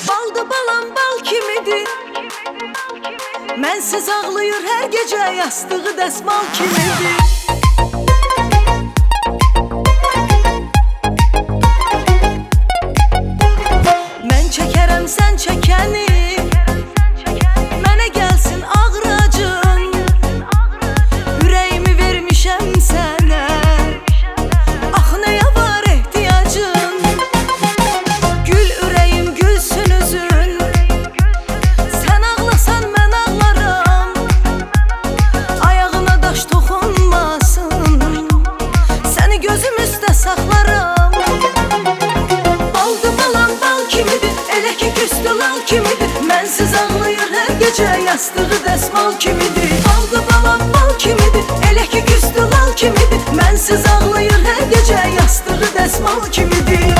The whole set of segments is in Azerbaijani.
Balda balam bal kimidir, mənsiz ağlayır hər gecə, yastığı dəsmal kimidir. Mən çəkərəm sən çəkəni, mənə gəlsin ağracın, ürəyimi vermişəm sənə, axı nəyə var ehtiyacın? Gül ürəyim gülsün üzün, sən ağlasan mən ağlaram, ayağına daş toxunmasın, səni gözüm üstə saxlaram. Baldı balam bal kimidir, elə ki küstü lal kimidir, mənsiz ağlayır hər gecə, yastığı dəsmal kimidir. Baldı balam bal kimidir, elə ki küstü lal kimidir, mənsiz ağlayır hər gecə, yastığı dəsmal kimidir.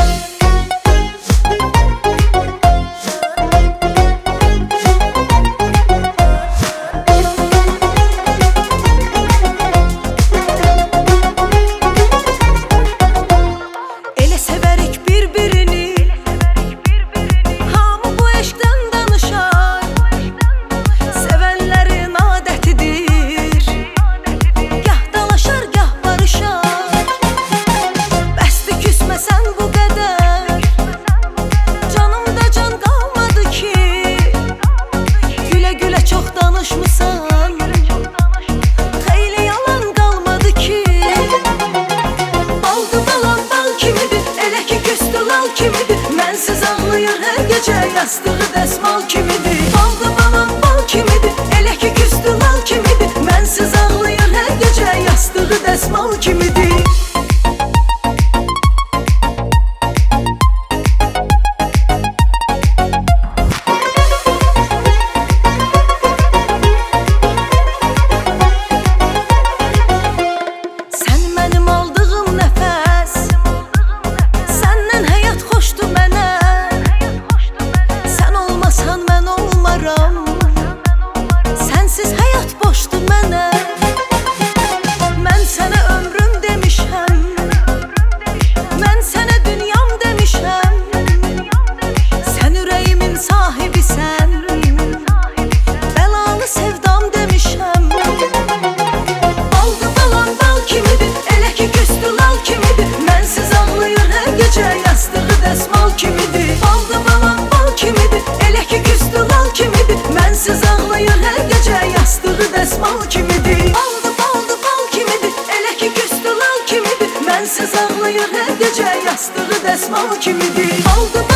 Elə sevərik bir-birini, hamı bu eşqdən danışar, sevənlərin adətidir, gah dalaşar, gah barışar. Bəsdir küsməsən bu qədər, canımda can qalmadı ki, gülə-gülə çox danışmısan, xeyli yalan qalmadı ki. Baldı balam bal kimidir, elə ki küstü lal kimidir, mənsiz ağlayır hər gecə, yastığı dəsmal kimidir. Baldı balam bal kimidir, elə ki küstü lal kimidir, mənsiz ağlayır hər gecə, yastığı dəsmal kimidir. Sən mənim aldığım nəfəs, səndən həyat xoşdur mənə, sən olmasan mən olmaram, sənsiz həyat boşdur mənə. Mən sənə ömrüm demişəm, mən sənə dünyam demişəm, sən ürəyimin sahibisən, bəlalı sevdam demişəm. Baldı balam bal kimidir, elə ki küstü lal kimidir, mənsiz ağlayır hər gecə, yastığı dəsmal kimidir. Baldı balam bal kimidir, elə ki küstü lal kimidir, mənsiz ağlayır hər gecə, yastığı dəsmal kimidir. Baldı bal kimidir, elə ki küstü lal kimidir, mənsiz ağlayır hər gecə, yastığı dəsmal kimidir. Baldı